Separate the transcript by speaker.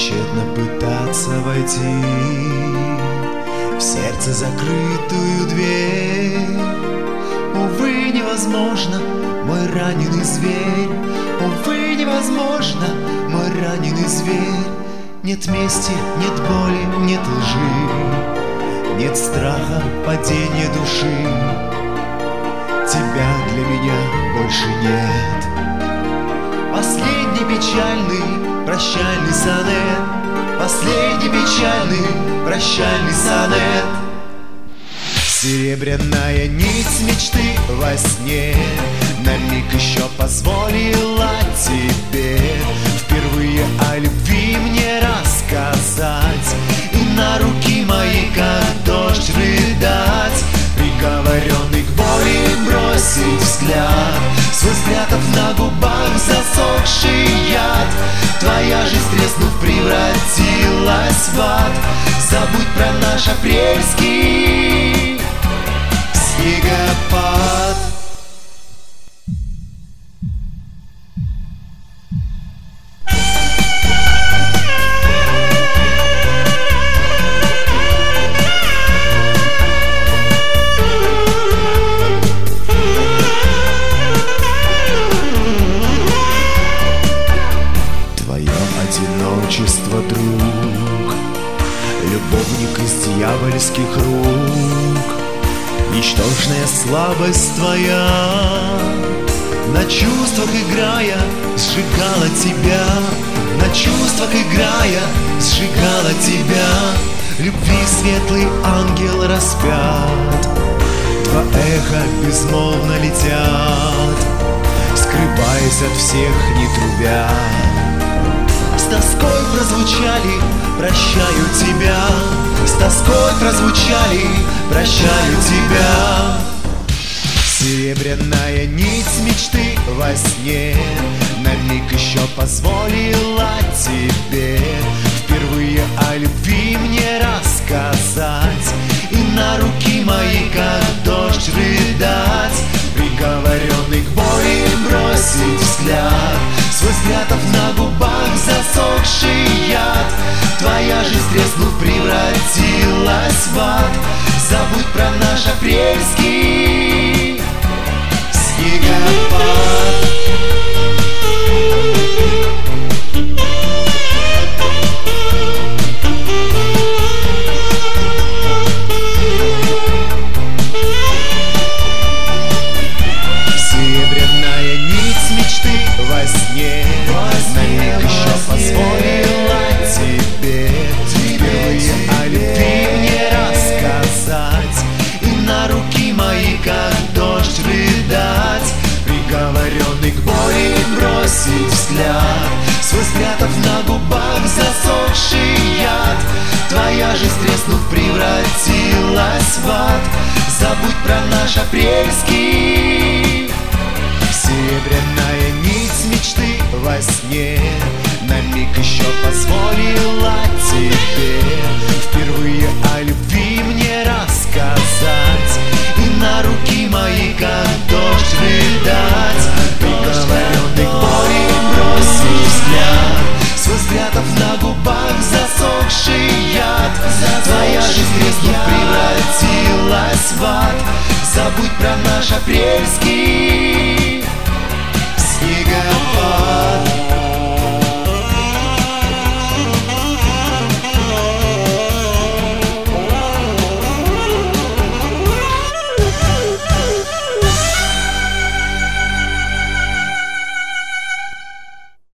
Speaker 1: Тщетно пытаться войти в сердце закрытую дверь. Увы, невозможно, мой раненый зверь. Увы, невозможно, мой раненый зверь. Нет мести, нет боли, нет лжи, нет страха падения души. Тебя для меня больше нет. Последний печальный прощальный сонет, последний печальный прощальный сонет. Серебряная нить мечты во сне на миг еще позволила тебе впервые о любви мне рассказать и на руки мои, как дождь, рыдать. Приговоренный к боли бросить взгляд, свой спрятав на губах засохший яд. Твоя жизнь, треснув, превратилась в ад. Забудь про наш апрельский снегопад. Одиночество, друг, любовник из дьявольских рук. Ничтожная слабость твоя, на чувствах играя, сжигала тебя. На чувствах играя, сжигала тебя. Любви светлый ангел распят, два эха безмолвно летят, скрываясь от всех, не трубя. С тоской прозвучали «Прощаю тебя». С тоской прозвучали «Прощаю тебя». Серебряная нить мечты во сне на миг еще позволила тебе впервые о любви мне рассказать и на руки мои, как дождь, рыдать. Приговоренный к боли бросить взгляд, свой спрятав на губах засохший яд. Твоя жизнь, треснув, превратилась в ад. Забудь про наш апрельский снегопад. Серебряная нить мечты во сне на миг еще позволила тебе впервые о любви мне рассказать и на руки мои, как дождь, рыдать. Приговоренный к боли бросить взгляд, свой спрятав на губах засохший яд. Твоя жизнь, треснув, превратилась в ад. Забудь про наш апрельский. Серебряная нить мечты во сне на миг еще позволила тебе впервые о любви мне рассказать и на руки мои, как дождь, рыдать. Приговоренный к боли бросить взгляд, свой спрятав на губах засохший яд. Твоя жизнь, треснув, превратилась в ад. Забудь про наш апрельский снегопад.